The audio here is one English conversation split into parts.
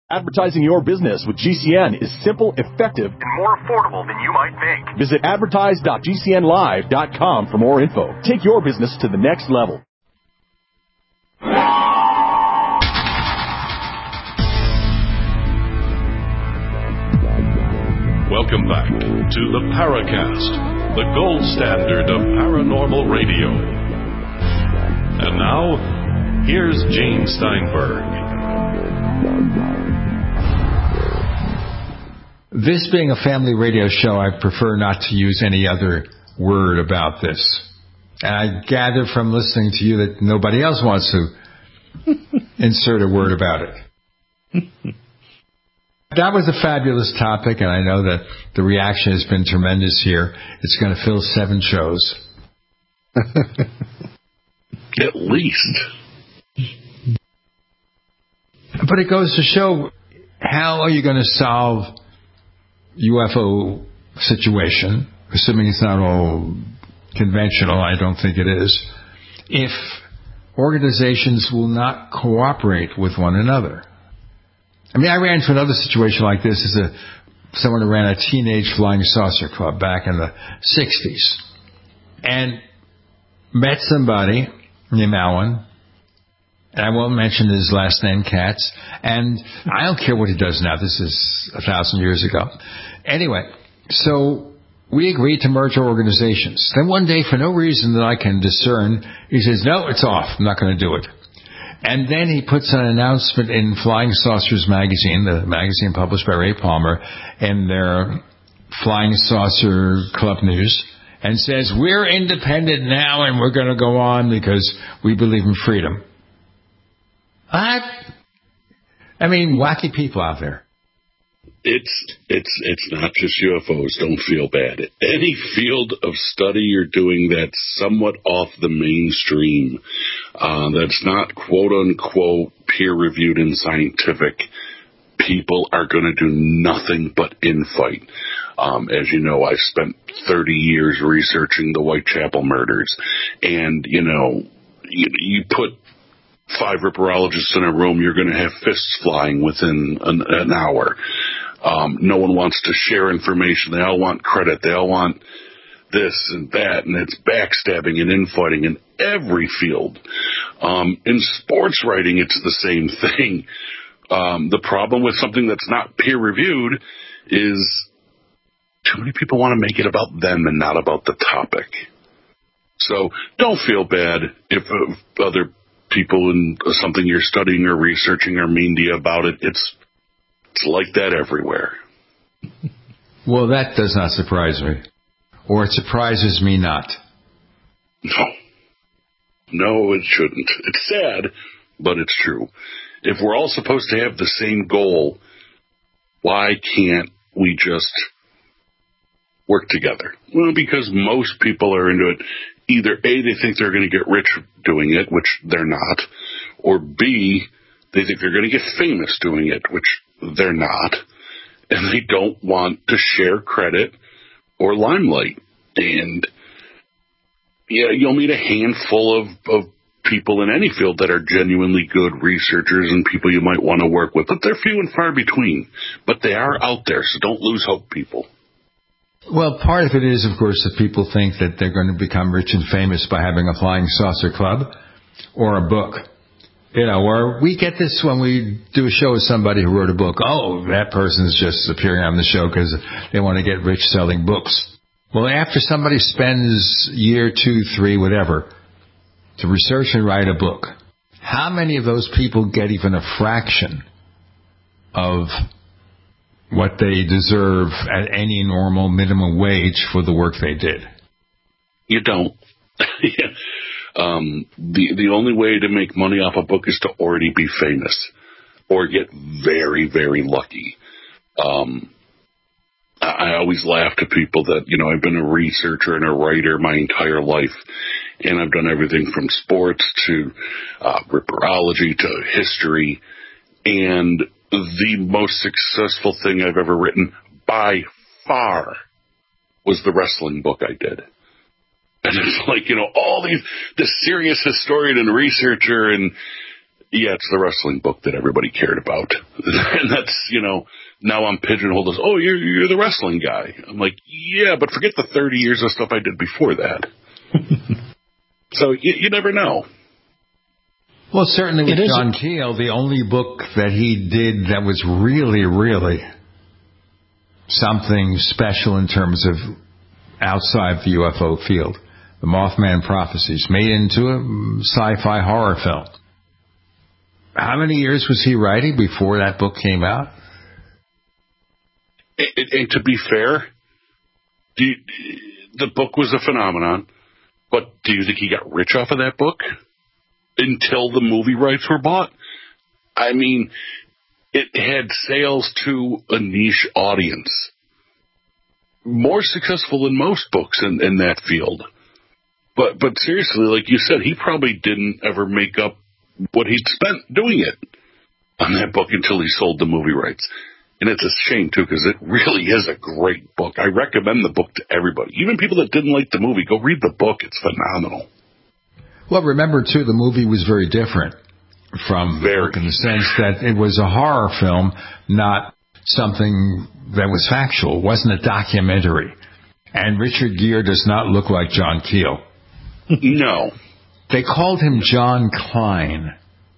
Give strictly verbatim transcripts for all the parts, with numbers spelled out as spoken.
Advertising your business with G C N is simple, effective, and more affordable than you might think. Visit advertise dot g c n live dot com for more info. Take your business to the next level. Welcome back to the Paracast, the gold standard of paranormal radio. And now, here's Gene Steinberg. This being a family radio show, I prefer not to use any other word about this. And I gather from listening to you that nobody else wants to insert a word about it. That was a fabulous topic, and I know that the reaction has been tremendous here. It's going to fill seven shows. At least. But it goes to show, how are you going to solve U F O situation, assuming it's not all conventional? I don't think it is, if organizations will not cooperate with one another. I mean, I ran into another situation like this as a someone who ran a teenage flying saucer club back in the sixties, and met somebody named Alan, and I won't mention his last name, Katz, and I don't care what he does now. This is a thousand years ago. Anyway, so we agreed to merge our organizations. Then one day, for no reason that I can discern, he says, no, it's off. I'm not going to do it. And then he puts an announcement in Flying Saucers magazine, the magazine published by Ray Palmer, in their Flying Saucer Club News, and says, we're independent now and we're going to go on because we believe in freedom. What? I mean, wacky people out there. It's it's it's not just U F Os. Don't feel bad. Any field of study you're doing that's somewhat off the mainstream, uh, that's not quote unquote peer reviewed and scientific, people are going to do nothing but infight. Um, as you know, I've spent thirty years researching the Whitechapel murders, and you know, you, you put five ripperologists in a room, you're going to have fists flying within an, an hour. Um, no one wants to share information. They all want credit. They all want this and that, and it's backstabbing and infighting in every field. Um, in sports writing, it's the same thing. Um, the problem with something that's not peer-reviewed is too many people want to make it about them and not about the topic. So don't feel bad if uh, other people in something you're studying or researching are mean to you about it. It's It's like that everywhere. Well, that does not surprise me. Or it surprises me not. No. No, it shouldn't. It's sad, but it's true. If we're all supposed to have the same goal, why can't we just work together? Well, because most people are into it. Either A, they think they're going to get rich doing it, which they're not, or B, they think they're going to get famous doing it, which they're not, and they don't want to share credit or limelight. And yeah, you'll meet a handful of, of people in any field that are genuinely good researchers and people you might want to work with, but they're few and far between. But they are out there, so don't lose hope, people. Well, part of it is, of course, that people think that they're going to become rich and famous by having a flying saucer club or a book. You know, or we get this when we do a show with somebody who wrote a book. Oh, that person's just appearing on the show because they want to get rich selling books. Well, after somebody spends a year, two, three, whatever, to research and write a book, how many of those people get even a fraction of what they deserve at any normal minimum wage for the work they did? You don't. yeah. Um, the, the only way to make money off a book is to already be famous or get very, very lucky. Um, I, I always laugh to people that, you know, I've been a researcher and a writer my entire life, and I've done everything from sports to uh, ripperology to history, and the most successful thing I've ever written by far was the wrestling book I did. And it's like, you know, all these, this serious historian and researcher and, Yeah, it's the wrestling book that everybody cared about. And that's, you know, now I'm pigeonholed as, oh, you're, you're the wrestling guy. I'm like, yeah, but forget the thirty years of stuff I did before that. So you, you never know. Well, certainly with John Keel, the only book that he did that was really, really something special in terms of outside the U F O field, The Mothman Prophecies, made into a sci-fi horror film. How many years was he writing before that book came out? And, and to be fair, do you, the book was a phenomenon, but do you think he got rich off of that book until the movie rights were bought? I mean, it had sales to a niche audience. More successful than most books in, in that field. But but seriously, like you said, he probably didn't ever make up what he'd spent doing it on that book until he sold the movie rights. And it's a shame, too, because it really is a great book. I recommend the book to everybody. Even people that didn't like the movie, go read the book. It's phenomenal. Well, remember, too, the movie was very different from the book in the sense that it was a horror film, not something that was factual. It wasn't a documentary. And Richard Gere does not look like John Keel. No. They called him John Klein.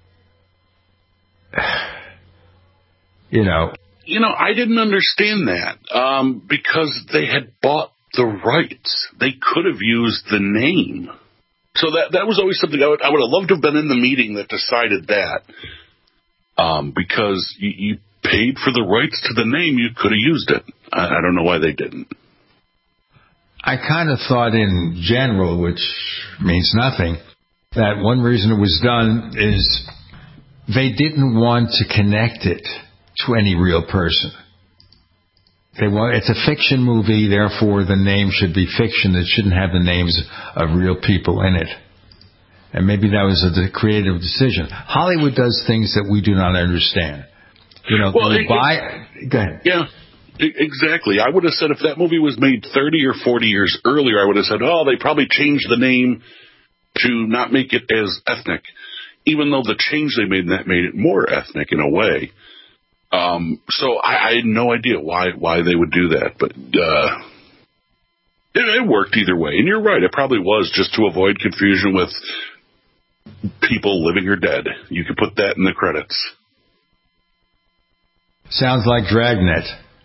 You know. You know, I didn't understand that um, because they had bought the rights. They could have used the name. So that that was always something I would, I would have loved to have been in the meeting that decided that um, because you, you paid for the rights to the name. You could have used it. I, I don't know why they didn't. I kind of thought in general, which means nothing, that one reason it was done is they didn't want to connect it to any real person. They want, it's a fiction movie, therefore the name should be fiction. It shouldn't have the names of real people in it. And maybe that was a creative decision. Hollywood does things that we do not understand. You know, well, they it, buy... Go ahead. Yeah, exactly. I would have said if that movie was made thirty or forty years earlier, I would have said, oh, they probably changed the name to not make it as ethnic, even though the change they made in that made it more ethnic in a way. Um, so I, I had no idea why why they would do that, but uh, it, it worked either way. And you're right, it probably was just to avoid confusion with people living or dead. You could put that in the credits. Sounds like Dragnet.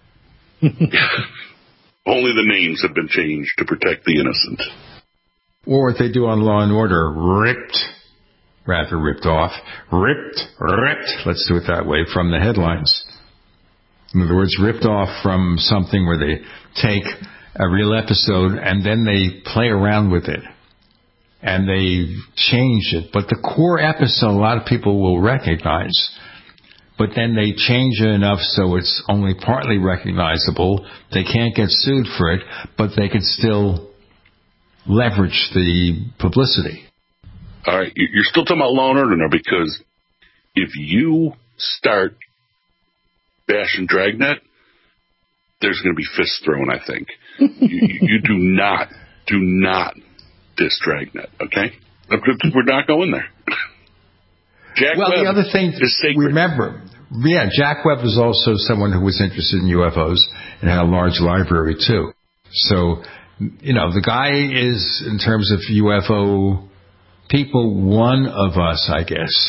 Only the names have been changed to protect the innocent. Or what they do on Law and Order, ripped. Rather ripped off. Ripped, ripped, let's do it that way, from the headlines. In other words, ripped off from something where they take a real episode and then they play around with it. And they change it. But the core episode, a lot of people will recognize. But then they change it enough so it's only partly recognizable. They can't get sued for it, but they can still leverage the publicity. All right, you're still talking about Law and Order now, because if you start bashing Dragnet, there's going to be fists thrown, I think. you, you do not, do not diss Dragnet, okay? We're not going there. Jack well, Webb the other thing, is sacred. Remember, yeah, Jack Webb was also someone who was interested in U F Os and had a large library, too. So, you know, the guy is, in terms of U F O people, one of us, I guess.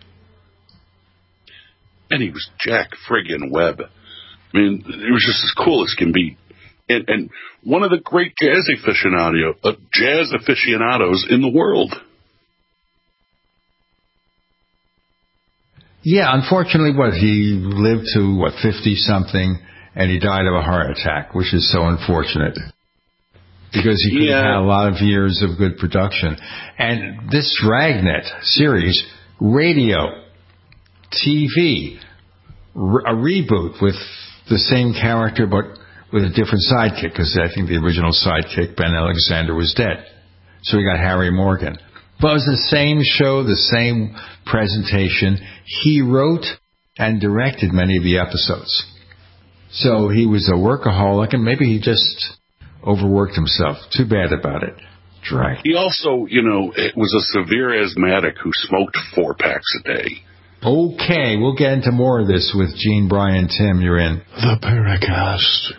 And he was Jack friggin' Webb. I mean, it was just as cool as can be. And, and one of the great jazz aficionado, uh, jazz aficionados in the world. Yeah, unfortunately, what, he lived to, what, fifty-something, and he died of a heart attack, which is so unfortunate. Because he could yeah. have had a lot of years of good production. And this Dragnet series, radio, T V, re- a reboot with the same character but with a different sidekick, because I think the original sidekick, Ben Alexander, was dead. So we got Harry Morgan. But it was the same show, the same presentation. He wrote and directed many of the episodes. So he was a workaholic, and maybe he just overworked himself. Too bad about it. Drag. He also, you know, was a severe asthmatic who smoked four packs a day. Okay, we'll get into more of this with Gene, Brian, Tim. You're in The Paracast.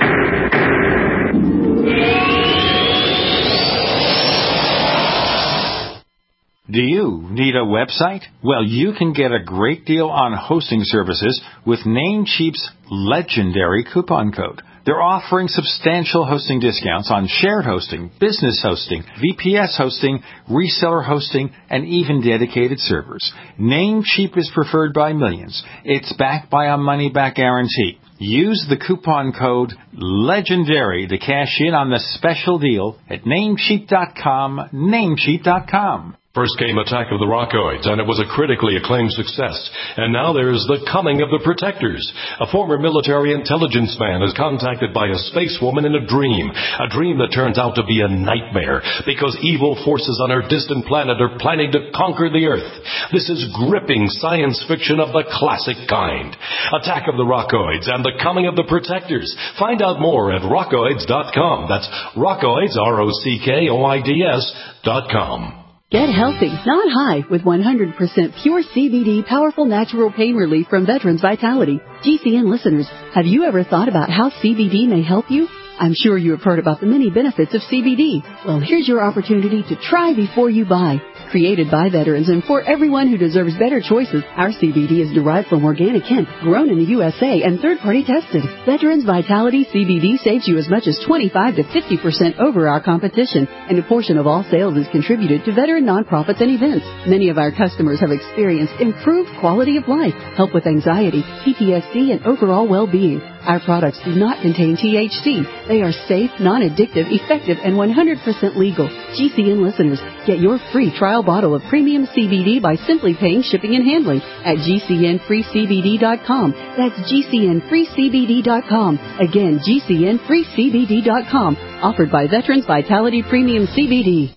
Do you need a website? Well, you can get a great deal on hosting services with Namecheap's legendary coupon code. They're offering substantial hosting discounts on shared hosting, business hosting, V P S hosting, reseller hosting, and even dedicated servers. Namecheap is preferred by millions. It's backed by a money-back guarantee. Use the coupon code LEGENDARY to cash in on the special deal at namecheap dot com, namecheap dot com. First came Attack of the Rockoids, and it was a critically acclaimed success. And now there's The Coming of the Protectors. A former military intelligence man is contacted by a space woman in a dream. A dream that turns out to be a nightmare, because evil forces on her distant planet are planning to conquer the Earth. This is gripping science fiction of the classic kind. Attack of the Rockoids and The Coming of the Protectors. Find out more at rockoids dot com. That's Rockoids, R O C K O I D S dot com. Get healthy, not high, with one hundred percent pure C B D powerful natural pain relief from Veterans Vitality. G C N listeners, have you ever thought about how C B D may help you? I'm sure you have heard about the many benefits of C B D. Well, here's your opportunity to try before you buy. Created by veterans and for everyone who deserves better choices, our C B D is derived from organic hemp, grown in the U S A and third-party tested. Veterans Vitality C B D saves you as much as twenty-five to fifty percent over our competition, and a portion of all sales is contributed to veteran nonprofits and events. Many of our customers have experienced improved quality of life, help with anxiety, P T S D, and overall well-being. Our products do not contain T H C. They are safe, non-addictive, effective, and one hundred percent legal. G C N listeners, get your free trial bottle of premium C B D by simply paying shipping and handling at G C N free C B D dot com. That's G C N free C B D dot com. Again, G C N free C B D dot com. Offered by Veterans Vitality Premium C B D.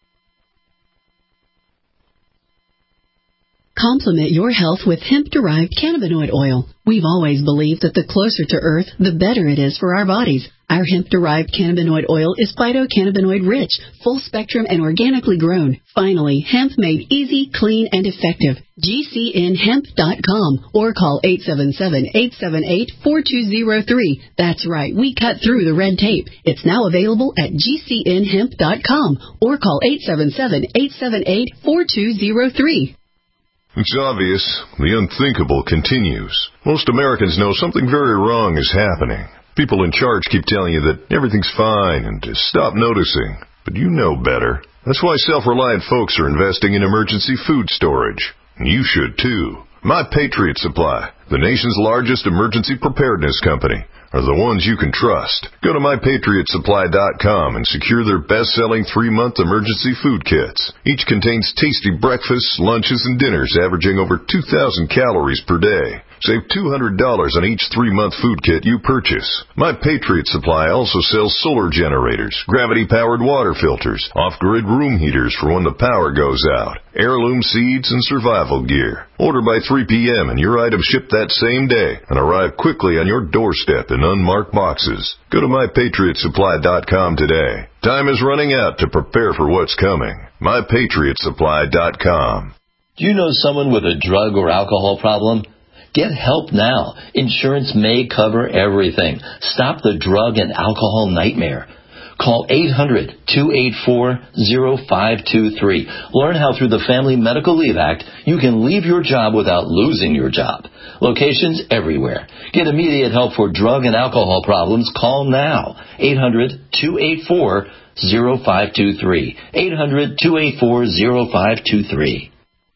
Complement your health with hemp-derived cannabinoid oil. We've always believed that the closer to Earth, the better it is for our bodies. Our hemp-derived cannabinoid oil is phytocannabinoid-rich, full-spectrum, and organically grown. Finally, hemp made easy, clean, and effective. G C N hemp dot com or call eight seven seven, eight seven eight, four two zero three. That's right, we cut through the red tape. It's now available at G C N hemp dot com or call eight seven seven, eight seven eight, four two zero three. It's obvious. The unthinkable continues. Most Americans know something very wrong is happening. People in charge keep telling you that everything's fine and to stop noticing. But you know better. That's why self-reliant folks are investing in emergency food storage. And you should too. My Patriot Supply, the nation's largest emergency preparedness company, are the ones you can trust. Go to my patriot supply dot com and secure their best-selling three-month emergency food kits. Each contains tasty breakfasts, lunches, and dinners averaging over two thousand calories per day. Save two hundred dollars on each three-month food kit you purchase. My Patriot Supply also sells solar generators, gravity-powered water filters, off-grid room heaters for when the power goes out, heirloom seeds, and survival gear. Order by three p.m. and your items ship that same day and arrive quickly on your doorstep in unmarked boxes. Go to my patriot supply dot com today. Time is running out to prepare for what's coming. my patriot supply dot com. Do you know someone with a drug or alcohol problem? Get help now. Insurance may cover everything. Stop the drug and alcohol nightmare. Call eight hundred, two eight four, zero five two three. Learn how through the Family Medical Leave Act you can leave your job without losing your job. Locations everywhere. Get immediate help for drug and alcohol problems. Call now. eight hundred, two eight four, zero five two three. eight hundred, two eight four, zero five two three.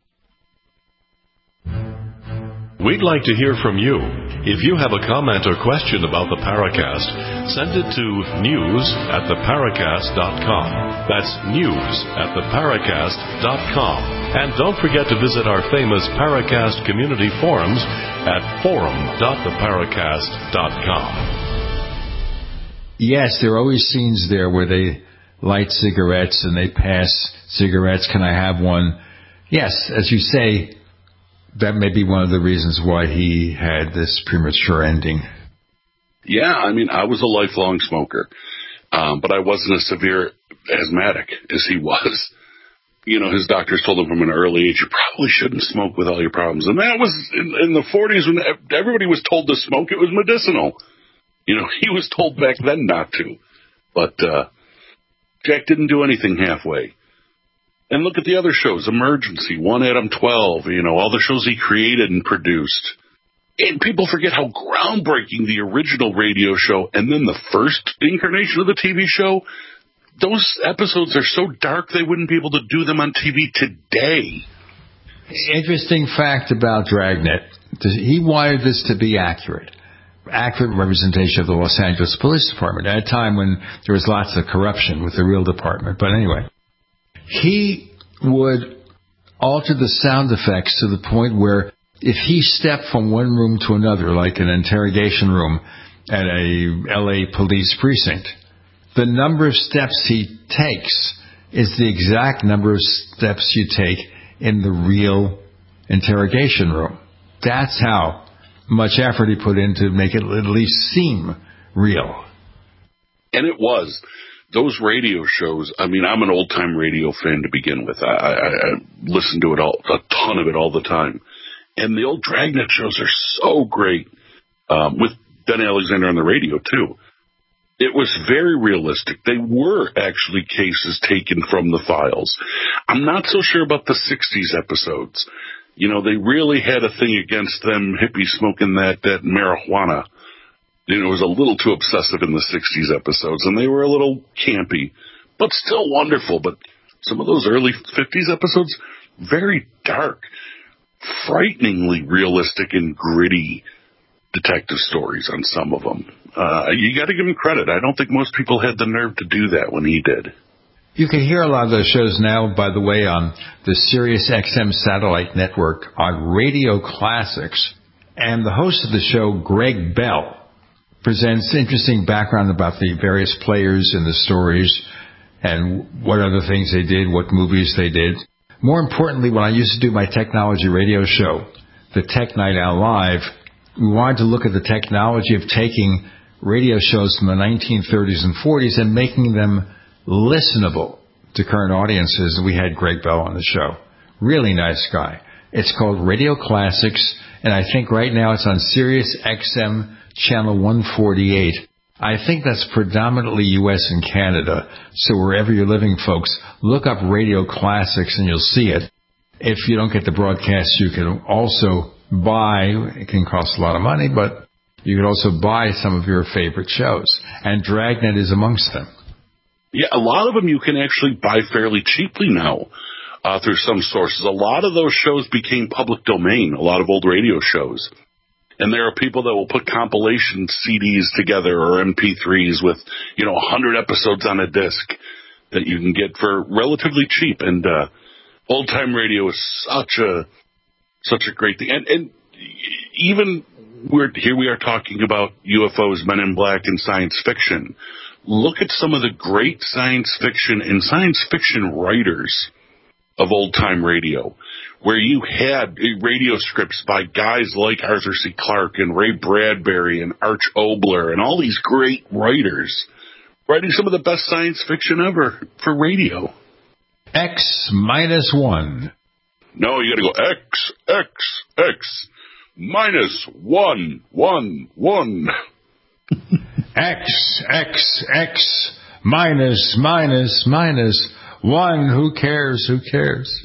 We'd like to hear from you. If you have a comment or question about the Paracast, send it to news at the paracast dot com. That's news at the paracast dot com. And don't forget to visit our famous Paracast community forums at forum dot the paracast dot com. Yes, there are always scenes there where they light cigarettes and they pass cigarettes. Can I have one? Yes, as you say, that may be one of the reasons why he had this premature ending. Yeah, I mean, I was a lifelong smoker, um, but I wasn't as severe asthmatic as he was. you know, his doctors told him from an early age, you probably shouldn't smoke with all your problems. And that was in, in the forties when everybody was told to smoke. It was medicinal. You know, he was told back then not to. But uh, Jack didn't do anything halfway. And look at the other shows, Emergency, One Adam twelve, you know, all the shows he created and produced. And people forget how groundbreaking the original radio show and then the first incarnation of the T V show, those episodes are so dark they wouldn't be able to do them on T V today. Interesting fact about Dragnet. He wanted this to be accurate. Accurate representation of the Los Angeles Police Department at a time when there was lots of corruption with the real department. But anyway, he would alter the sound effects to the point where if he stepped from one room to another, like an interrogation room at a L A police precinct, the number of steps he takes is the exact number of steps you take in the real interrogation room. That's how much effort he put in to make it at least seem real. And it was. Those radio shows, I mean, I'm an old-time radio fan to begin with. I, I, I listen to it all, a ton of it all the time. And the old Dragnet shows are so great, um, with Ben Alexander on the radio, too. It was very realistic. They were actually cases taken from the files. I'm not so sure about the sixties episodes. You know, they really had a thing against them hippies smoking that, that marijuana. You know, it was a little too obsessive in the sixties episodes, and they were a little campy, but still wonderful. But some of those early fifties episodes, very dark, frighteningly realistic and gritty detective stories on some of them. Uh, you got to give him credit. I don't think most people had the nerve to do that when he did. You can hear a lot of those shows now, by the way, on the Sirius X M satellite network on Radio Classics. And the host of the show, Greg Bell, presents interesting background about the various players in the stories and what other things they did, what movies they did. More importantly, when I used to do my technology radio show, the Tech Night Owl Live, we wanted to look at the technology of taking radio shows from the nineteen thirties and forties and making them listenable to current audiences. We had Greg Bell on the show. Really nice guy. It's called Radio Classics, and I think right now it's on Sirius X M channel one forty-eight. I think that's predominantly U S and Canada. So wherever you're living, folks, look up Radio Classics and you'll see it. If you don't get the broadcast, you can also buy, it can cost a lot of money, but you can also buy some of your favorite shows. And Dragnet is amongst them. Yeah, a lot of them you can actually buy fairly cheaply now uh, through some sources. A lot of those shows became public domain, a lot of old radio shows. And there are people that will put compilation C Ds together or M P threes with, you know, one hundred episodes on a disc that you can get for relatively cheap. And uh, old-time radio is such a such a great thing. And, and even we're, here we are talking about U F Os, Men in Black, and science fiction. Look at some of the great science fiction and science fiction writers of old-time radio, where you had radio scripts by guys like Arthur C. Clarke and Ray Bradbury and Arch Obler and all these great writers writing some of the best science fiction ever for radio. X minus one. No, you got to go X, X, X, minus one, one, one. X, X, X, minus, minus, minus, one. Who cares? Who cares?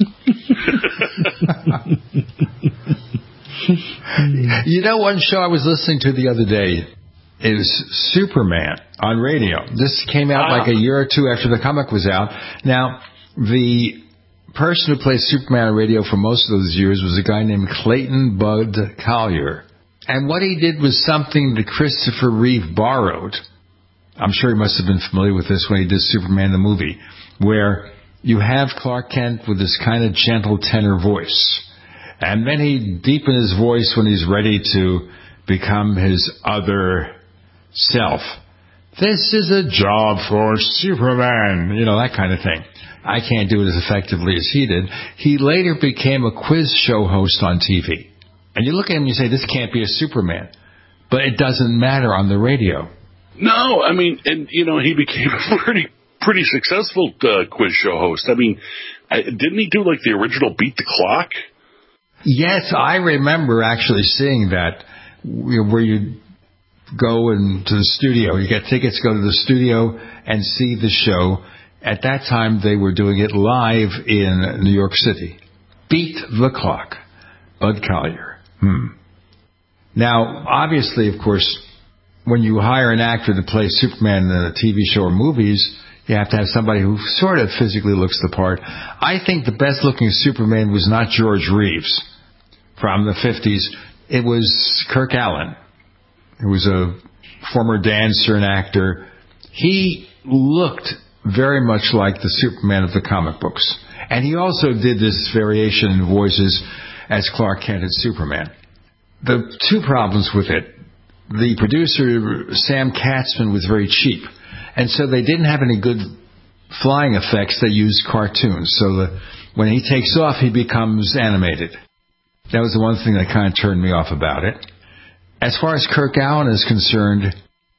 You know, one show I was listening to the other day is Superman on radio. This came out like a year or two after the comic was out. Now, the person who played Superman on radio for most of those years was a guy named Clayton Bud Collier. And what he did was something that Christopher Reeve borrowed. I'm sure he must have been familiar with this when he did Superman the movie, where you have Clark Kent with this kind of gentle tenor voice. And then he deepens his voice when he's ready to become his other self. This is a job for Superman, you know, that kind of thing. I can't do it as effectively as he did. He later became a quiz show host on T V. And you look at him and you say, this can't be a Superman. But it doesn't matter on the radio. No, I mean, and, you know, he became a pretty pretty successful uh, quiz show host. I mean, I, didn't he do like the original Beat the Clock? Yes, I remember actually seeing that, where you go into the studio. You get tickets, go to the studio, and see the show. At that time, they were doing it live in New York City. Beat the Clock. Bud Collyer. Hmm. Now, obviously, of course, when you hire an actor to play Superman in a T V show or movies, you have to have somebody who sort of physically looks the part. I think the best-looking Superman was not George Reeves from the fifties. It was Kirk Alyn, who was a former dancer and actor. He looked very much like the Superman of the comic books. And he also did this variation in voices as Clark Kent and Superman. The two problems with it: the producer, Sam Katzman, was very cheap. And so they didn't have any good flying effects. They used cartoons. So the, when he takes off, he becomes animated. That was the one thing that kind of turned me off about it. As far as Kirk Alyn is concerned,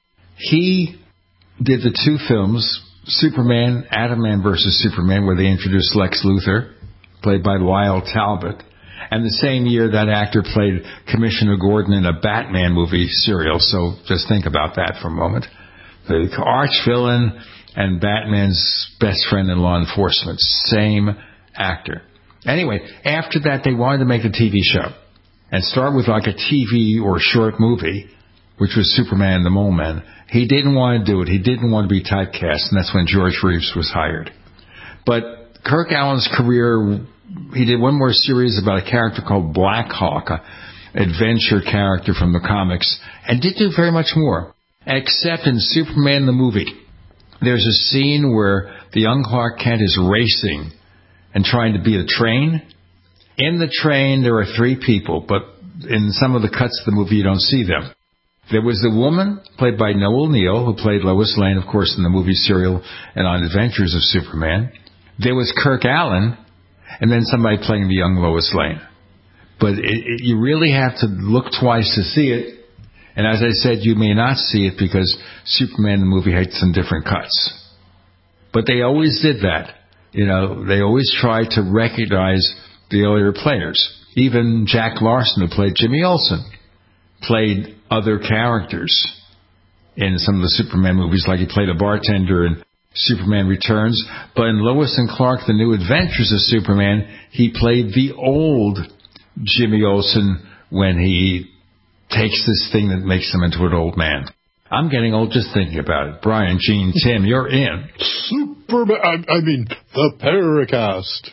he did the two films, Superman, Atom Man versus Superman, where they introduced Lex Luthor, played by Lyle Talbot. And the same year, that actor played Commissioner Gordon in a Batman movie serial. So just think about that for a moment. The arch villain and Batman's best friend in law enforcement. Same actor. Anyway, after that, they wanted to make a T V show and start with like a T V or short movie, which was Superman and the Mole Men. He didn't want to do it. He didn't want to be typecast, and that's when George Reeves was hired. But Kirk Alyn's career, he did one more series about a character called Black Hawk, an adventure character from the comics, and didn't do very much more. Except in Superman the movie, there's a scene where the young Clark Kent is racing and trying to beat a train. In the train, there are three people, but in some of the cuts of the movie, you don't see them. There was the woman, played by Noel Neill, who played Lois Lane, of course, in the movie serial and on Adventures of Superman. There was Kirk Alyn, and then somebody playing the young Lois Lane. But it, it, you really have to look twice to see it. And as I said, you may not see it because Superman the movie had some different cuts. But they always did that. You know, they always tried to recognize the earlier players. Even Jack Larson, who played Jimmy Olsen, played other characters in some of the Superman movies, like he played a bartender in Superman Returns. But in Lois and Clark, The New Adventures of Superman, he played the old Jimmy Olsen when he takes this thing that makes him into an old man. I'm getting old just thinking about it. Brian, Gene, Tim, you're in. Superman, I, I mean, the Paracast.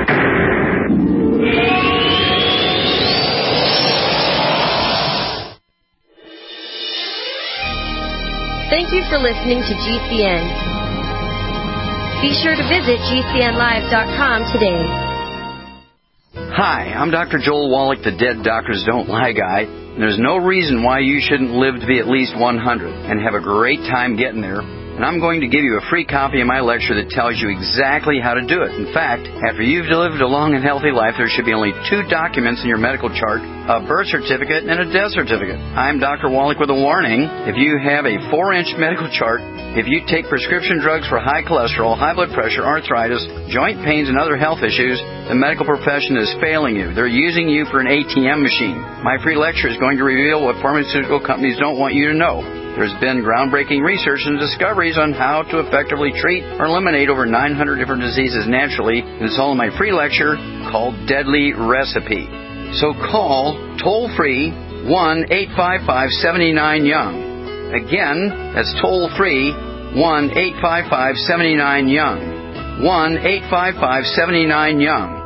Thank you for listening to G C N. Be sure to visit G C N live dot com today. Hi, I'm Doctor Joel Wallach, the Dead Doctors Don't Lie guy. And there's no reason why you shouldn't live to be at least one hundred and have a great time getting there. And I'm going to give you a free copy of my lecture that tells you exactly how to do it. In fact, after you've lived a long and healthy life, there should be only two documents in your medical chart, a birth certificate and a death certificate. I'm Doctor Wallach with a warning. If you have a four-inch medical chart, if you take prescription drugs for high cholesterol, high blood pressure, arthritis, joint pains, and other health issues, the medical profession is failing you. They're using you for an A T M machine. My free lecture is going to reveal what pharmaceutical companies don't want you to know. There's been groundbreaking research and discoveries on how to effectively treat or eliminate over nine hundred different diseases naturally. And it's all in my free lecture called Deadly Recipe. So call toll-free one eight five five, seven nine, young. Again, that's toll-free one eight five five, seven nine, young. one eight five five, seven nine, young.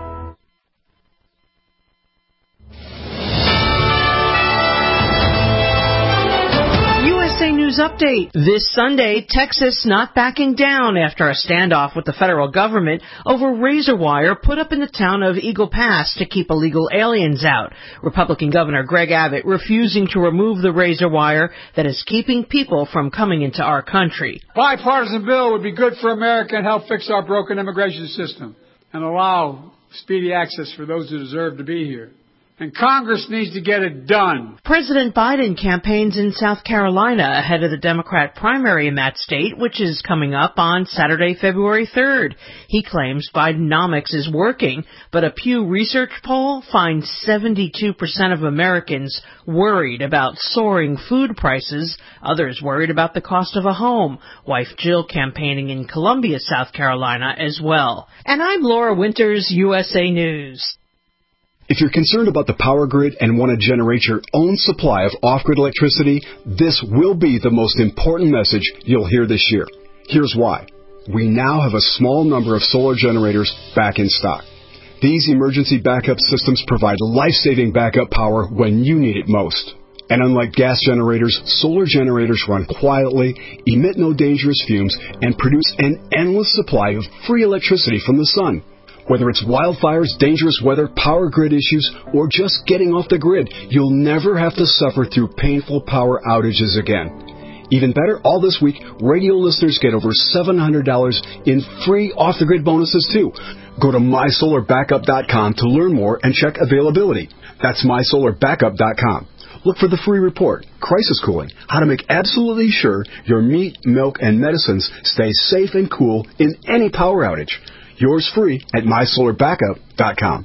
News update. This Sunday, Texas not backing down after a standoff with the federal government over razor wire put up in the town of Eagle Pass to keep illegal aliens out. Republican Governor Greg Abbott refusing to remove the razor wire that is keeping people from coming into our country. Bipartisan bill would be good for America and help fix our broken immigration system and allow speedy access for those who deserve to be here. and Congress needs to get it done. President Biden campaigns in South Carolina ahead of the Democrat primary in that state, which is coming up on Saturday, February third. He claims Bidenomics is working, but a Pew Research poll finds seventy-two percent of Americans worried about soaring food prices, others worried about the cost of a home. Wife Jill campaigning in Columbia, South Carolina as well. And I'm Laura Winters, U S A News. If you're concerned about the power grid and want to generate your own supply of off-grid electricity, this will be the most important message you'll hear this year. Here's why. We now have a small number of solar generators back in stock. These emergency backup systems provide life-saving backup power when you need it most. And unlike gas generators, solar generators run quietly, emit no dangerous fumes, and produce an endless supply of free electricity from the sun. Whether it's wildfires, dangerous weather, power grid issues, or just getting off the grid, you'll never have to suffer through painful power outages again. Even better, all this week, radio listeners get over seven hundred dollars in free off-the-grid bonuses, too. Go to my solar backup dot com to learn more and check availability. That's my solar backup dot com. Look for the free report, Crisis Cooling, how to make absolutely sure your meat, milk, and medicines stay safe and cool in any power outage. Yours free at my solar backup dot com.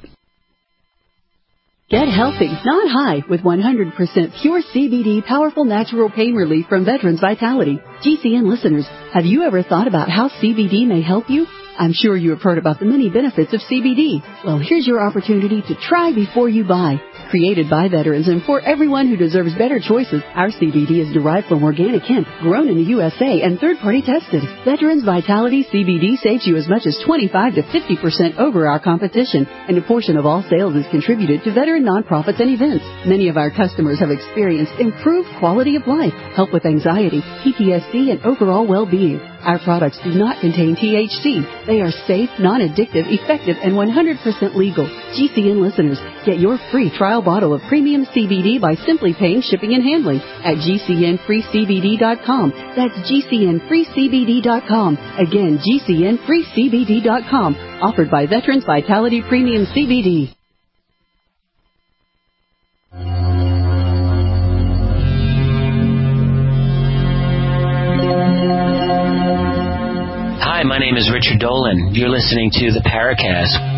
Get healthy, not high, with one hundred percent pure C B D powerful natural pain relief from Veterans Vitality. G C N listeners, have you ever thought about how C B D may help you? I'm sure you have heard about the many benefits of C B D. Well, here's your opportunity to try before you buy. Created by veterans and for everyone who deserves better choices, our C B D is derived from organic hemp, grown in the U S A and third-party tested. Veterans Vitality C B D saves you as much as twenty-five to fifty percent over our competition, and a portion of all sales is contributed to veteran nonprofits and events. Many of our customers have experienced improved quality of life, help with anxiety, P T S D, and overall well-being. Our products do not contain T H C. They are safe, non-addictive, effective, and one hundred percent legal. G C N listeners, get your free trial bottle of premium C B D by simply paying shipping and handling at G C N free C B D dot com. That's G C N free C B D dot com. Again, G C N free C B D dot com. Offered by Veterans Vitality Premium C B D. Hi, my name is Richard Dolan. You're listening to the Paracast.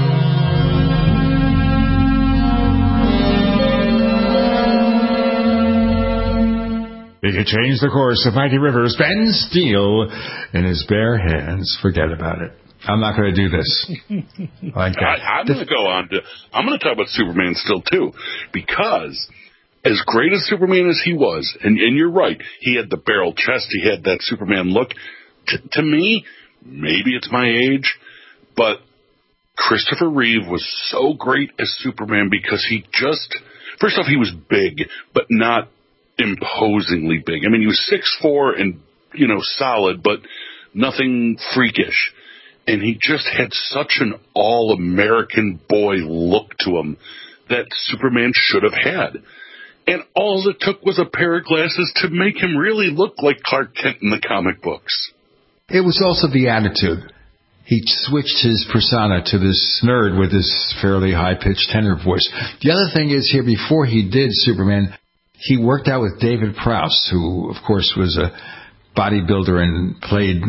He could change the course of mighty rivers, bend steel in his bare hands. Forget about it. I'm not going to do this. Like that. I, I'm going to go on to. I'm going to talk about Superman still too, because as great as Superman as he was, and, and you're right, he had the barrel chest, he had that Superman look. T- to me, maybe it's my age, but Christopher Reeve was so great as Superman because he just, first off, he was big, but not imposingly big. I mean, he was six foot four and, you know, solid, but nothing freakish. And he just had such an all-American boy look to him that Superman should have had. And all it took was a pair of glasses to make him really look like Clark Kent in the comic books. It was also the attitude. He switched his persona to this nerd with this fairly high-pitched tenor voice. The other thing is here, before he did Superman, he worked out with David Prowse, who, of course, was a bodybuilder and played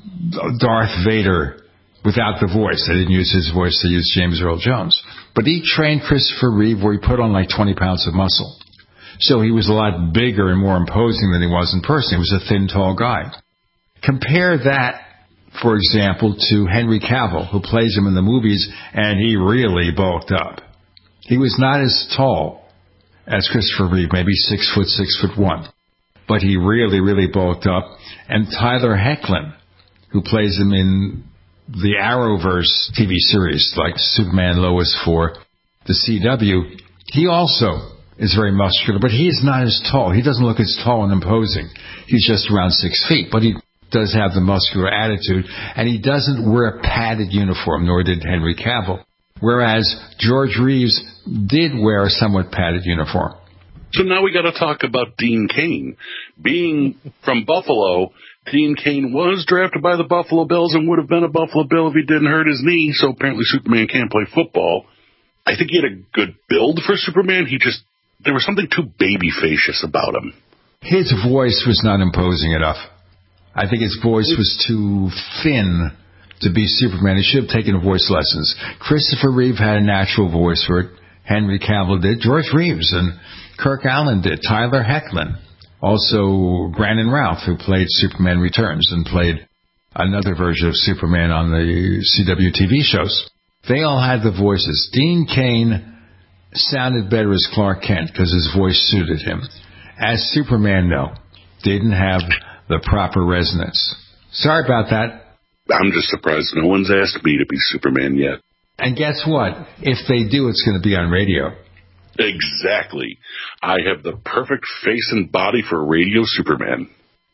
Darth Vader without the voice. They didn't use his voice. They used James Earl Jones. But he trained Christopher Reeve where he put on like twenty pounds of muscle. So he was a lot bigger and more imposing than he was in person. He was a thin, tall guy. Compare that, for example, to Henry Cavill, who plays him in the movies, and he really bulked up. He was not as tall as Christopher Reeve, maybe six foot, six foot one. But he really, really bulked up. And Tyler Hoechlin, who plays him in the Arrowverse T V series, like Superman, Lois for the C W, he also is very muscular, but he is not as tall. He doesn't look as tall and imposing. He's just around six feet, but he does have the muscular attitude, and he doesn't wear a padded uniform, nor did Henry Cavill. Whereas George Reeves did wear a somewhat padded uniform. So now we got to talk about Dean Cain. Being from Buffalo, Dean Cain was drafted by the Buffalo Bills and would have been a Buffalo Bill if he didn't hurt his knee, so apparently Superman can't play football. I think he had a good build for Superman. He just, there was something too baby-facious about him. His voice was not imposing enough. I think his voice was too thin to be Superman. He should have taken voice lessons. Christopher Reeve had a natural voice for it. Henry Cavill did. George Reeves and Kirk Allen did. Tyler Hoechlin. Also, Brandon Routh, who played Superman Returns and played another version of Superman on the C W T V shows. They all had the voices. Dean Cain sounded better as Clark Kent because his voice suited him. As Superman, no. Didn't have the proper resonance. Sorry about that. I'm just surprised no one's asked me to be Superman yet. And guess what? If they do, it's going to be on radio. Exactly. I have the perfect face and body for radio Superman.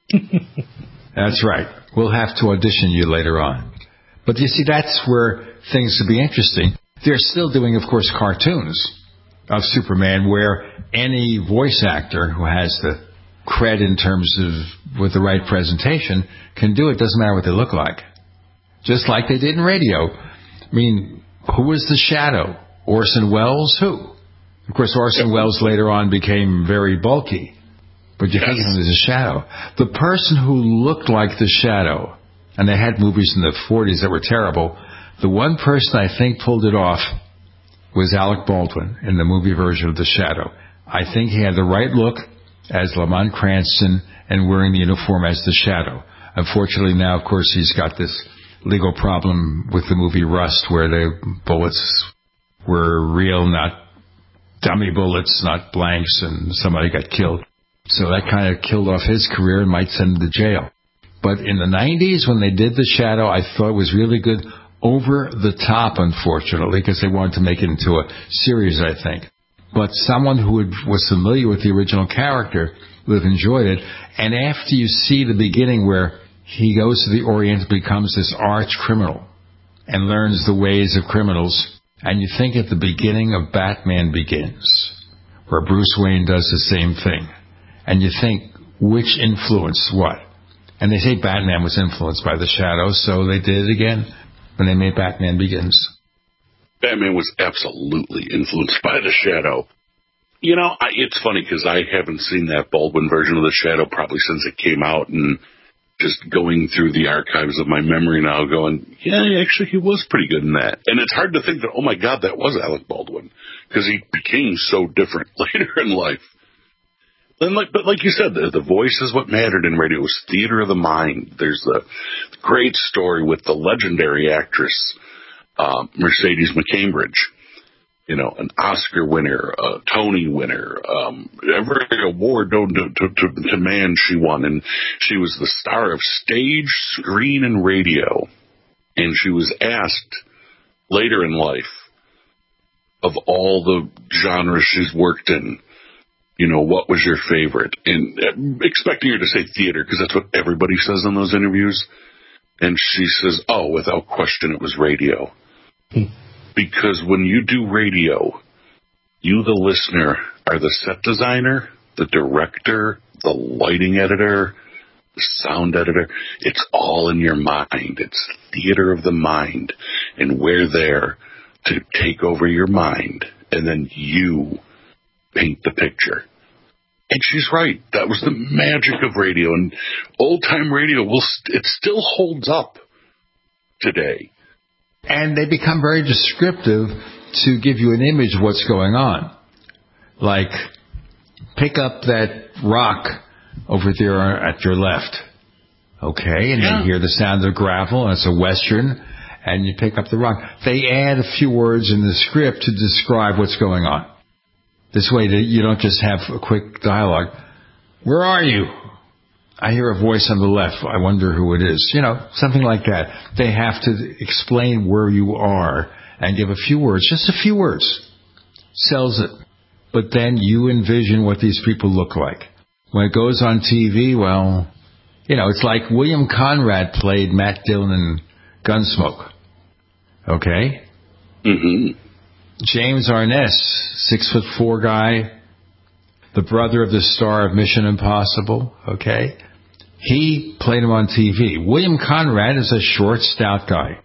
That's right. We'll have to audition you later on. But you see, that's where things will be interesting. They're still doing, of course, cartoons of Superman where any voice actor who has the cred in terms of with the right presentation can do it. Doesn't matter what they look like. Just like they did in radio. I mean, who was the Shadow? Orson Welles? Who? Of course, Orson Welles later on became very bulky. But you yes. think of him as a Shadow. The person who looked like the Shadow, and they had movies in the forties that were terrible, the one person I think pulled it off was Alec Baldwin in the movie version of The Shadow. I think he had the right look as Lamont Cranston and wearing the uniform as the Shadow. Unfortunately, now, of course, he's got this legal problem with the movie Rust where the bullets were real, not dummy bullets, not blanks, and somebody got killed. So that kind of killed off his career and might send him to jail. But in the nineties, when they did The Shadow, I thought it was really good. Over the top, unfortunately, because they wanted to make it into a series, I think. But someone who would, was familiar with the original character would have enjoyed it. And after you see the beginning where he goes to the Orient, becomes this arch criminal, and learns the ways of criminals, and you think at the beginning of Batman Begins, where Bruce Wayne does the same thing, and you think, which influenced what? And they say Batman was influenced by the Shadow, so they did it again when they made Batman Begins. Batman was absolutely influenced by the Shadow. You know, I, it's funny because I haven't seen that Baldwin version of the Shadow probably since it came out, and just going through the archives of my memory now going, yeah, actually he was pretty good in that. And it's hard to think that, oh my God, that was Alec Baldwin, because he became so different later in life. And like, but like you said, the, the voice is what mattered in radio. It was theater of the mind. There's the great story with the legendary actress, uh, Mercedes McCambridge. You know, an Oscar winner, a Tony winner, um, every award known to, to, to, to man she won. And she was the star of stage, screen, and radio. And she was asked later in life, of all the genres she's worked in, you know, what was your favorite? And uh, expecting her to say theater, because that's what everybody says in those interviews. And she says, oh, without question, it was radio. Hmm. Because when you do radio, you, the listener, are the set designer, the director, the lighting editor, the sound editor. It's all in your mind. It's theater of the mind. And we're there to take over your mind. And then you paint the picture. And she's right. That was the magic of radio. And old-time radio, will st- it still holds up today. And they become very descriptive to give you an image of what's going on. Like, pick up that rock over there at your left. Okay, and yeah. You hear the sound of gravel, and it's a Western, and you pick up the rock. They add a few words in the script to describe what's going on. This way you don't just have a quick dialogue. Where are you? I hear a voice on the left. I wonder who it is. You know, something like that. They have to explain where you are and give a few words, just a few words. Sells it. But then you envision what these people look like. When it goes on T V, well, you know, it's like William Conrad played Matt Dillon in Gunsmoke. Okay? Mm-hmm. James Arness, six foot four guy, the brother of the star of Mission Impossible, okay? He played him on T V. William Conrad is a short, stout guy.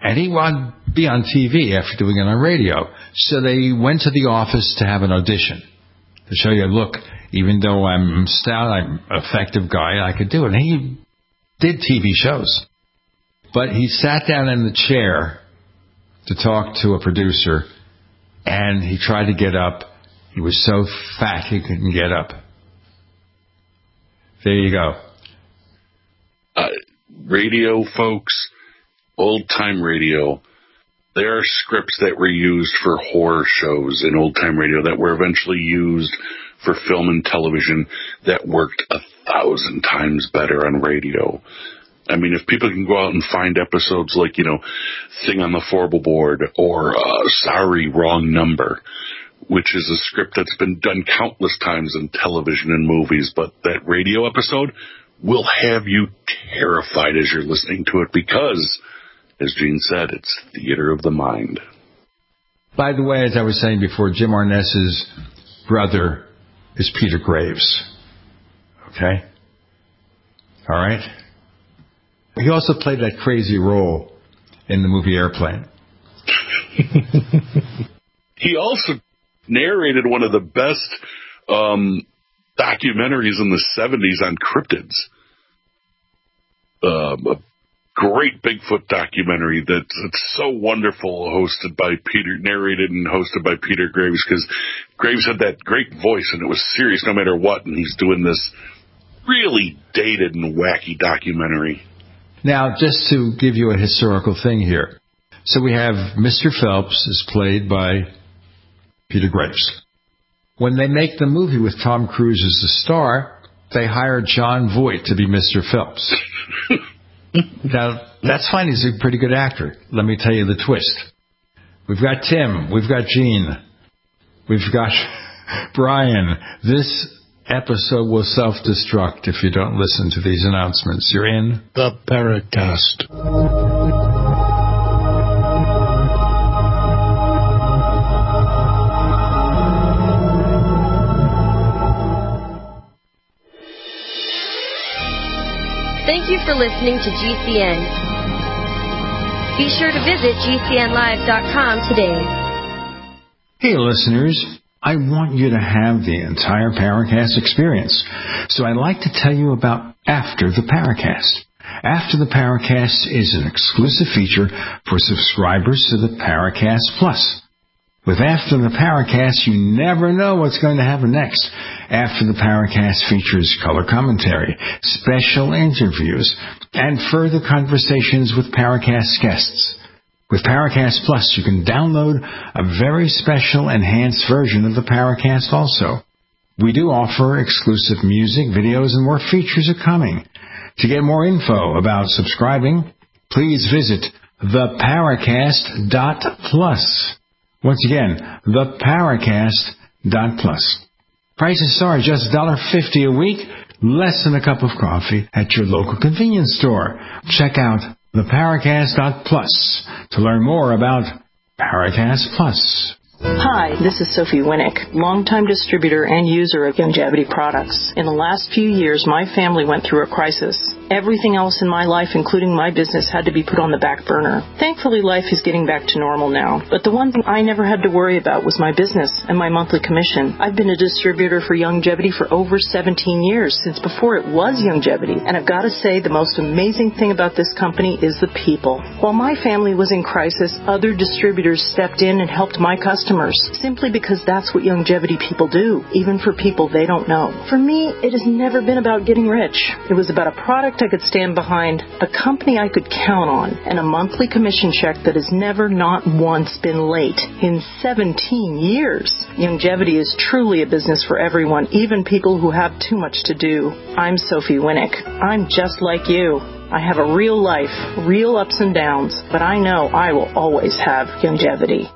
And he wanted to be on T V after doing it on radio. So they went to the office to have an audition to show you, look, even though I'm stout, I'm an effective guy, I could do it. And he did T V shows. But he sat down in the chair to talk to a producer, and he tried to get up. He was so fat he couldn't get up. There you go. Uh, radio, folks, old-time radio, there are scripts that were used for horror shows in old-time radio that were eventually used for film and television that worked a thousand times better on radio. I mean, if people can go out and find episodes like, you know, Thing on the Forble Board or uh, Sorry, Wrong Number, which is a script that's been done countless times in television and movies, but that radio episode will have you terrified as you're listening to it because, as Gene said, it's theater of the mind. By the way, as I was saying before, Jim Arness's brother is Peter Graves. Okay? All right? He also played that crazy role in the movie Airplane. He also narrated one of the best um, documentaries in the seventies on cryptids. Um, a great Bigfoot documentary that's it's so wonderful, hosted by Peter, narrated and hosted by Peter Graves, because Graves had that great voice and it was serious no matter what, and he's doing this really dated and wacky documentary. Now, just to give you a historical thing here. So we have Mister Phelps is played by Peter Graves. When they make the movie with Tom Cruise as the star, they hire John Voight to be Mister Phelps. Now, that's fine. He's a pretty good actor. Let me tell you the twist. We've got Tim. We've got Gene. We've got Brian. This episode will self-destruct if you don't listen to these announcements. You're in the Paracast. Thank you for listening to G C N. Be sure to visit G C N live dot com today. Hey, listeners. I want you to have the entire Paracast experience. So I'd like to tell you about After the Paracast. After the Paracast is an exclusive feature for subscribers to the Paracast Plus. With After the Paracast, you never know what's going to happen next. After the Paracast features color commentary, special interviews, and further conversations with Paracast guests. With Paracast Plus, you can download a very special enhanced version of the Paracast also. We do offer exclusive music, videos, and more features are coming. To get more info about subscribing, please visit the paracast dot plus. Once again, the paracast dot plus. Prices are just one dollar fifty a week, less than a cup of coffee at your local convenience store. Check out the paracast dot plus to learn more about Paracast Plus. Hi, this is Sophie Winnick, longtime distributor and user of Youngevity products. In the last few years, my family went through a crisis. Everything else in my life, including my business, had to be put on the back burner. Thankfully, life is getting back to normal now. But the one thing I never had to worry about was my business and my monthly commission. I've been a distributor for Youngevity for over seventeen years, since before it was Youngevity. And I've got to say, the most amazing thing about this company is the people. While my family was in crisis, other distributors stepped in and helped my customers, simply because that's what Youngevity people do, even for people they don't know. For me, it has never been about getting rich. It was about a product I could stand behind, a company I could count on, and a monthly commission check that has never not once been late in seventeen years. Youngevity is truly a business for everyone, even people who have too much to do. I'm Sophie Winnick. I'm just like you. I have a real life, real ups and downs, but I know I will always have Youngevity.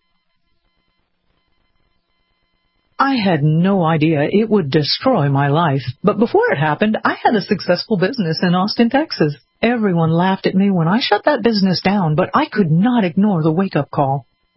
I had no idea it would destroy my life, but before it happened, I had a successful business in Austin, Texas. Everyone laughed at me when I shut that business down, but I could not ignore the wake-up call.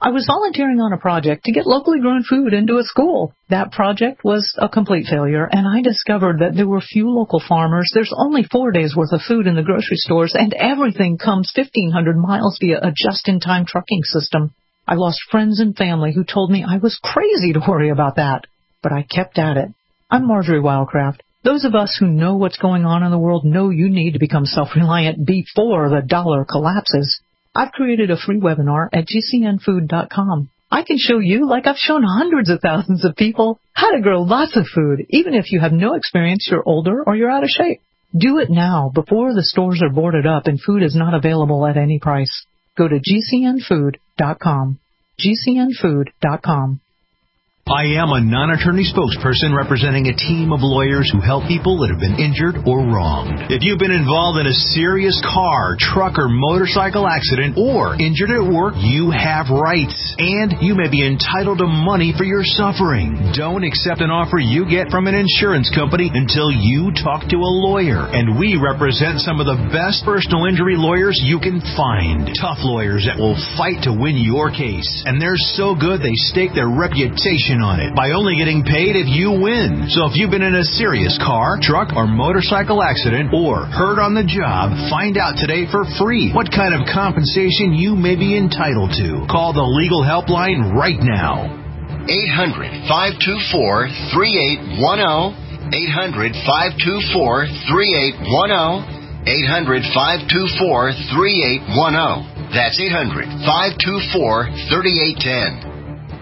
I was volunteering on a project to get locally grown food into a school. That project was a complete failure, and I discovered that there were few local farmers. There's only four days' worth of food in the grocery stores, and everything comes fifteen hundred miles via a just-in-time trucking system. I lost friends and family who told me I was crazy to worry about that, but I kept at it. I'm Marjorie Wildcraft. Those of us who know what's going on in the world know you need to become self-reliant before the dollar collapses. I've created a free webinar at G C N food dot com. I can show you, like I've shown hundreds of thousands of people, how to grow lots of food, even if you have no experience, you're older, or you're out of shape. Do it now, before the stores are boarded up and food is not available at any price. Go to G C N food dot com. G C N food dot com. I am a non-attorney spokesperson representing a team of lawyers who help people that have been injured or wronged. If you've been involved in a serious car, truck, or motorcycle accident or injured at work, you have rights, and you may be entitled to money for your suffering. Don't accept an offer you get from an insurance company until you talk to a lawyer, and we represent some of the best personal injury lawyers you can find. Tough lawyers that will fight to win your case, and they're so good they stake their reputation on it by only getting paid if you win. So if you've been in a serious car, truck, or motorcycle accident or hurt on the job, find out today for free what kind of compensation you may be entitled to. Call the legal helpline right now. eight hundred, five two four, three eight one zero. eight hundred, five two four, three eight one zero. eight hundred, five two four, three eight one zero. That's eight hundred, five two four, three eight one zero.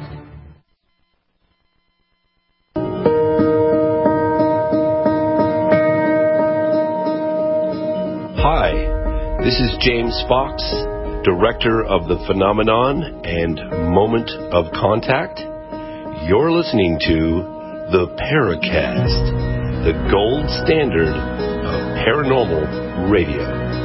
Hi, this is James Fox, Director of The Phenomenon and Moment of Contact. You're listening to The Paracast, the gold standard of paranormal radio.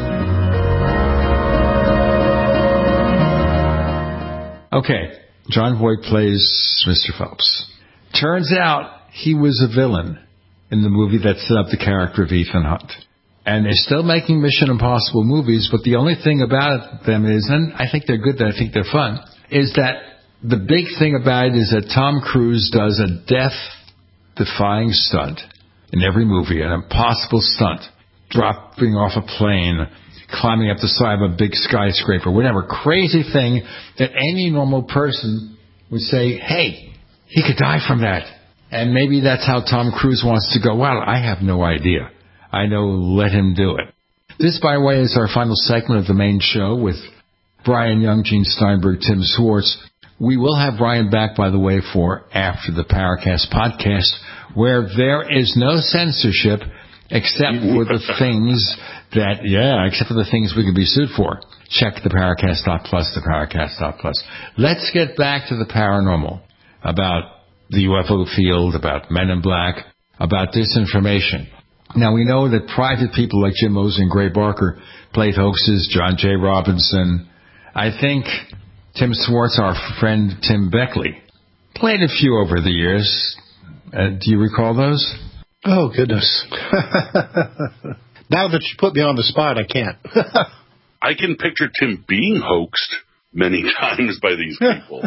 Okay, John Voight plays Mister Phelps. Turns out he was a villain in the movie that set up the character of Ethan Hunt. And they're still making Mission Impossible movies, but the only thing about them is, and I think they're good, I think they're fun, is that the big thing about it is that Tom Cruise does a death-defying stunt in every movie, an impossible stunt, dropping off a plane, climbing up the side of a big skyscraper, whatever crazy thing that any normal person would say, hey, he could die from that. And maybe that's how Tom Cruise wants to go. Well, I have no idea. I know, let him do it. This, by the way, is our final segment of the main show with Brian Young, Gene Steinberg, Tim Swartz. We will have Brian back, by the way, for After the Paracast podcast, where there is no censorship except for the things that, yeah, except for the things we can be sued for. Check the Paracast dot plus, the Paracast dot plus. Let's get back to the paranormal, about the U F O field, about Men in Black, about disinformation. Now, we know that private people like Jim Moser and Gray Barker played hoaxes, John J. Robinson. I think Tim Swartz, our friend Tim Beckley, played a few over the years. Uh, do you recall those? Oh, goodness. Now that you put me on the spot, I can't. I can picture Tim being hoaxed many times by these people.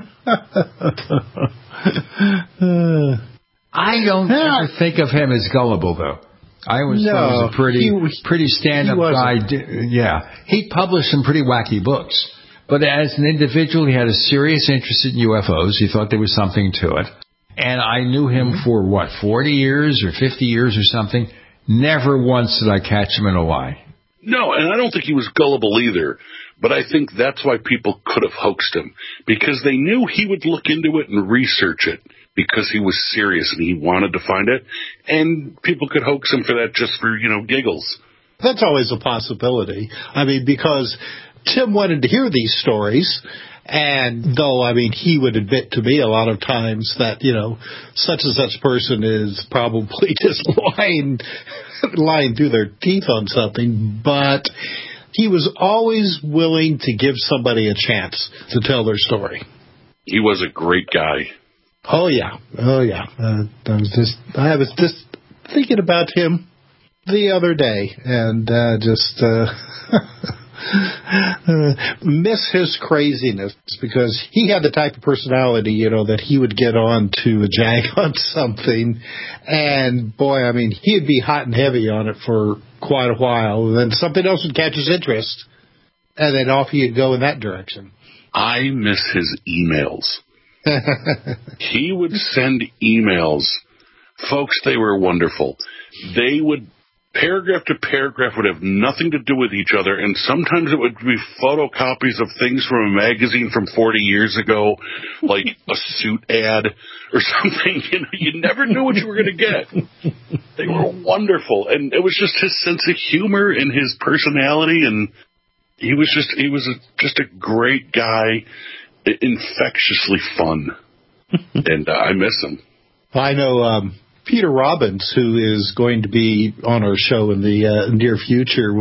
I don't ever think of him as gullible, though. I always no, thought he was a pretty, he, pretty stand-up guy. Yeah, he published some pretty wacky books. But as an individual, he had a serious interest in U F Os. He thought there was something to it. And I knew him mm-hmm. for, what, forty years or fifty years or something. Never once did I catch him in a lie. No, and I don't think he was gullible either. But I think that's why people could have hoaxed him. Because they knew he would look into it and research it. Because he was serious and he wanted to find it. And people could hoax him for that just for, you know, giggles. That's always a possibility. I mean, because Tim wanted to hear these stories. And though, I mean, he would admit to me a lot of times that, you know, such and such person is probably just lying, lying through their teeth on something. But he was always willing to give somebody a chance to tell their story. He was a great guy. Oh, yeah. Oh, yeah. Uh, I was just I was just thinking about him the other day, and uh, just, uh, uh, miss his craziness, because he had the type of personality, you know, that he would get on to a jag on something, and boy, I mean, he'd be hot and heavy on it for quite a while, and then something else would catch his interest, and then off he'd go in that direction. I miss his emails. He would send emails. Folks, they were wonderful. They would, paragraph to paragraph, would have nothing to do with each other, and sometimes it would be photocopies of things from a magazine from forty years ago, like a suit ad or something. You know, you never knew what you were going to get. They were wonderful, and it was just his sense of humor and his personality, and he was just he was a, just a great guy, infectiously fun, and uh, I miss him. I know um, Peter Robbins, who is going to be on our show in the uh, near future,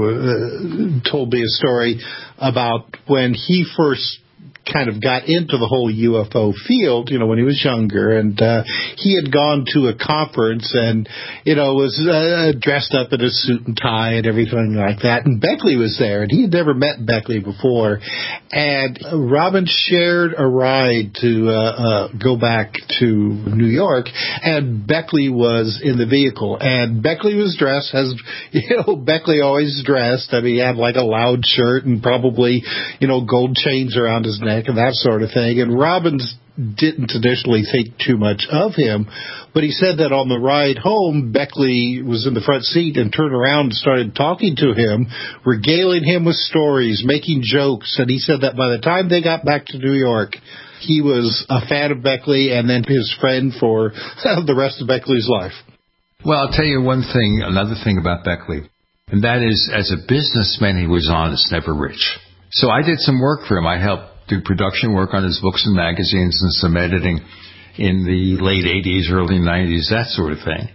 uh, told me a story about when he first kind of got into the whole U F O field, you know, when he was younger, and uh, he had gone to a conference and, you know, was uh, dressed up in a suit and tie and everything like that, and Beckley was there, and he had never met Beckley before, and Robbins shared a ride to uh, uh, go back to New York, and Beckley was in the vehicle, and Beckley was dressed as, you know, Beckley always dressed. I mean, he had like a loud shirt and probably, you know, gold chains around his neck and that sort of thing. And Robbins didn't initially think too much of him, but he said that on the ride home, Beckley was in the front seat and turned around and started talking to him, regaling him with stories, making jokes. And he said that by the time they got back to New York, he was a fan of Beckley and then his friend for the rest of Beckley's life. Well, I'll tell you one thing, another thing about Beckley, and that is, as a businessman, he was honest, never rich. So I did some work for him. I helped do production work on his books and magazines and some editing in the late eighties, early nineties, that sort of thing.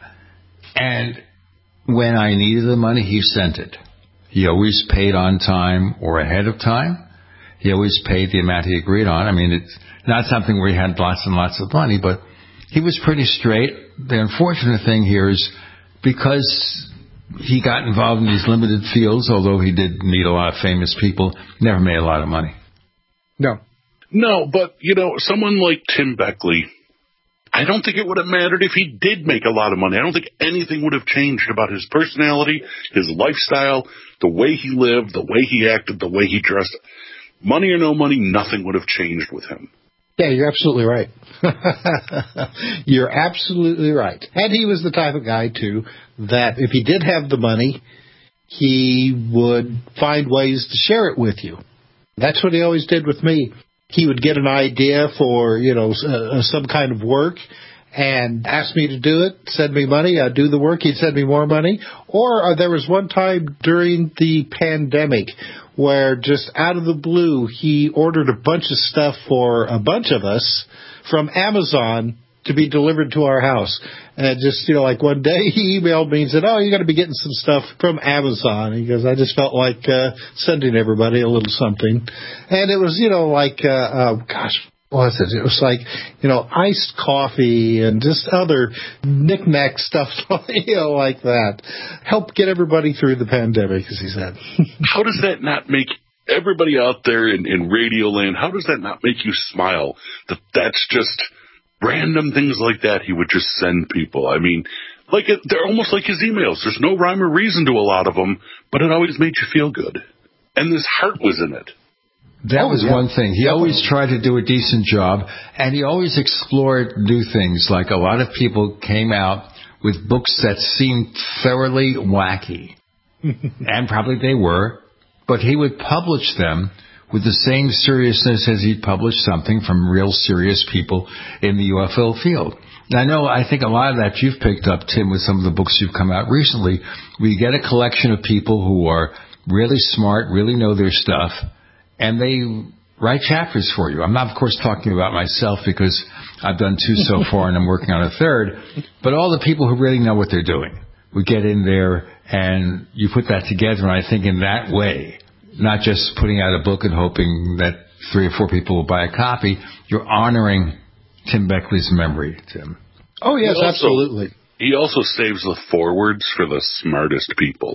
And when I needed the money, he sent it. He always paid on time or ahead of time. He always paid the amount he agreed on. I mean, it's not something where he had lots and lots of money, but he was pretty straight. The unfortunate thing here is because he got involved in these limited fields, although he did meet a lot of famous people, never made a lot of money. No. No, but, you know, someone like Tim Beckley, I don't think it would have mattered if he did make a lot of money. I don't think anything would have changed about his personality, his lifestyle, the way he lived, the way he acted, the way he dressed. Money or no money, nothing would have changed with him. Yeah, you're absolutely right. You're absolutely right. And he was the type of guy, too, that if he did have the money, he would find ways to share it with you. That's what he always did with me. He would get an idea for, you know, uh, some kind of work and ask me to do it, send me money, I'd do the work, he'd send me more money. Or uh, there was one time during the pandemic where just out of the blue, he ordered a bunch of stuff for a bunch of us from Amazon to be delivered to our house. And just, you know, like one day he emailed me and said, oh, you're going to be getting some stuff from Amazon. He goes, I just felt like uh, sending everybody a little something. And it was, you know, like, uh, uh, gosh, what was it? It was like, you know, iced coffee and just other knick-knack stuff, you know, like that. Help get everybody through the pandemic, as he said. How does that not make everybody out there in, in Radio Land, how does that not make you smile? That that's just random things like that he would just send people. I mean, like it, they're almost like his emails. There's no rhyme or reason to a lot of them, but it always made you feel good. And his heart was in it. That oh, was yeah. one thing. He always tried to do a decent job, and he always explored new things. Like a lot of people came out with books that seemed thoroughly wacky, and probably they were, but he would publish them with the same seriousness as he'd publish something from real serious people in the U F O field. And I know, I think a lot of that you've picked up, Tim, with some of the books you've come out recently. We get a collection of people who are really smart, really know their stuff, and they write chapters for you. I'm not, of course, talking about myself because I've done two so far and I'm working on a third, but all the people who really know what they're doing. We get in there and you put that together, and I think in that way, not just putting out a book and hoping that three or four people will buy a copy, you're honoring Tim Beckley's memory, Tim. Oh, yes, he also, absolutely. He also saves the forewords for the smartest people.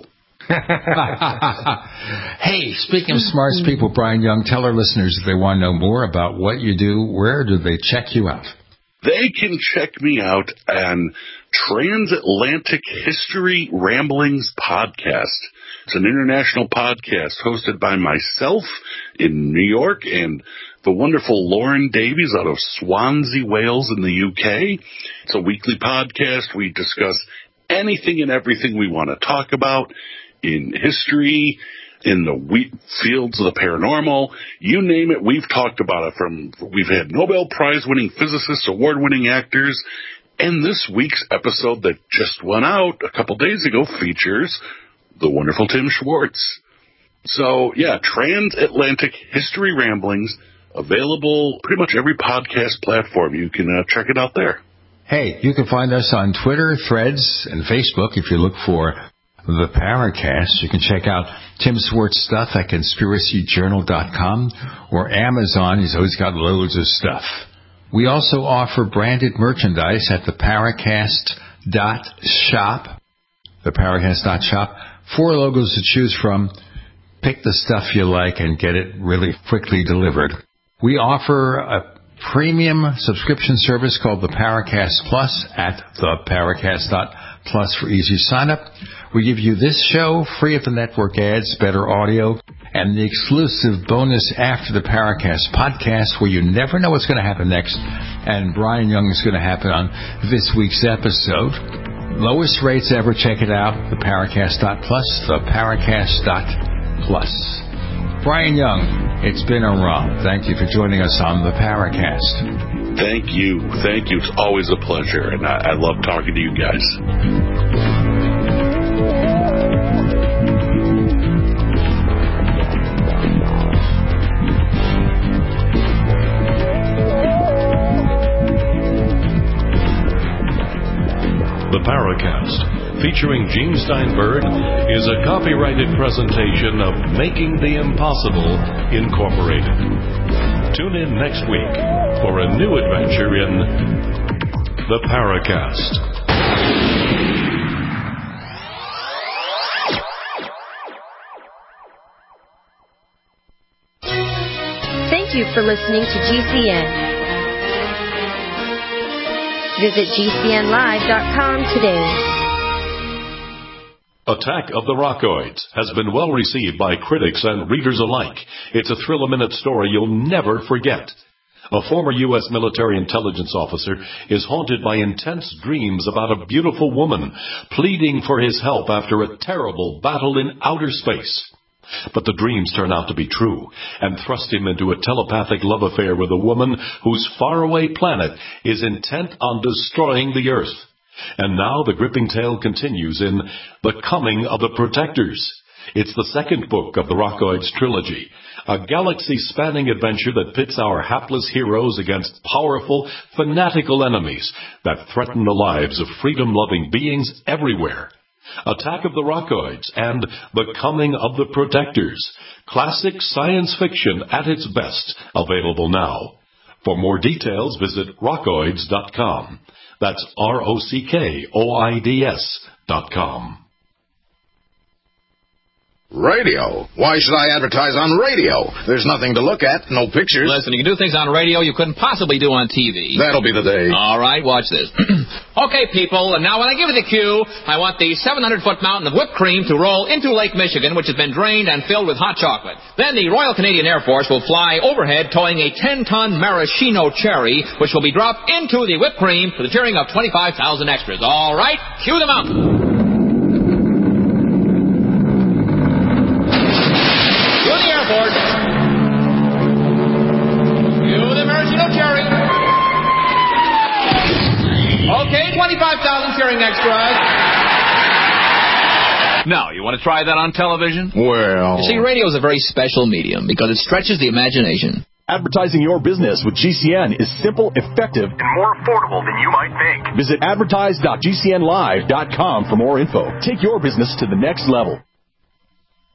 Hey, speaking of smart people, Brian Young, tell our listeners if they want to know more about what you do, where do they check you out? They can check me out on Transatlantic History Ramblings Podcast. It's an international podcast hosted by myself in New York and the wonderful Lauren Davies out of Swansea, Wales in the U K. It's a weekly podcast. We discuss anything and everything we want to talk about in history, in the wheat fields of the paranormal, you name it, we've talked about it. From we've had Nobel Prize-winning physicists, award-winning actors, and this week's episode that just went out a couple days ago features the wonderful Tim Schwartz. So, yeah, Transatlantic History Ramblings, available pretty much every podcast platform. You can uh, check it out there. Hey, you can find us on Twitter, Threads, and Facebook if you look for The Paracast. You can check out Tim Schwartz stuff at conspiracy journal dot com or Amazon. He's always got loads of stuff. We also offer branded merchandise at the paracast dot shop. the paracast dot shop. Four logos to choose from. Pick the stuff you like and get it really quickly delivered. We offer a premium subscription service called the Paracast Plus at the paracast dot plus for easy sign-up. We give you this show free of the network ads, better audio, and the exclusive bonus After the Paracast podcast where you never know what's going to happen next. And Brian Young is going to happen on this week's episode. Lowest rates ever. Check it out. the paracast dot plus, the paracast dot plus. Brian Young, it's been a run. Thank you for joining us on the Paracast. Thank you. Thank you. It's always a pleasure, and I, I love talking to you guys. The Paracast, featuring Gene Steinberg, is a copyrighted presentation of Making the Impossible, Incorporated. Tune in next week for a new adventure in The Paracast. Thank you for listening to G C N. Visit G C N live dot com today. Attack of the Rockoids has been well received by critics and readers alike. It's a thrill-a-minute story you'll never forget. A former U S military intelligence officer is haunted by intense dreams about a beautiful woman pleading for his help after a terrible battle in outer space. But the dreams turn out to be true and thrust him into a telepathic love affair with a woman whose faraway planet is intent on destroying the Earth. And now the gripping tale continues in The Coming of the Protectors. It's the second book of the Rockoids trilogy, a galaxy-spanning adventure that pits our hapless heroes against powerful, fanatical enemies that threaten the lives of freedom-loving beings everywhere. Attack of the Rockoids and The Coming of the Protectors. Classic science fiction at its best. Available now. For more details, visit rockoids dot com. That's R O C K O I D S dot com. Radio? Why should I advertise on radio? There's nothing to look at, no pictures. Listen, you can do things on radio you couldn't possibly do on T V. That'll be the day. All right, watch this. Okay, people, and now when I give you the cue, I want the seven hundred foot mountain of whipped cream to roll into Lake Michigan, which has been drained and filled with hot chocolate. Then the Royal Canadian Air Force will fly overhead towing a ten ton maraschino cherry, which will be dropped into the whipped cream for the cheering of twenty-five thousand extras. All right, cue the mountain. Okay, twenty-five thousand cheering extras. Now, you want to try that on television? Well... You see, radio is a very special medium because it stretches the imagination. Advertising your business with G C N is simple, effective, and more affordable than you might think. Visit advertise dot G C N live dot com for more info. Take your business to the next level.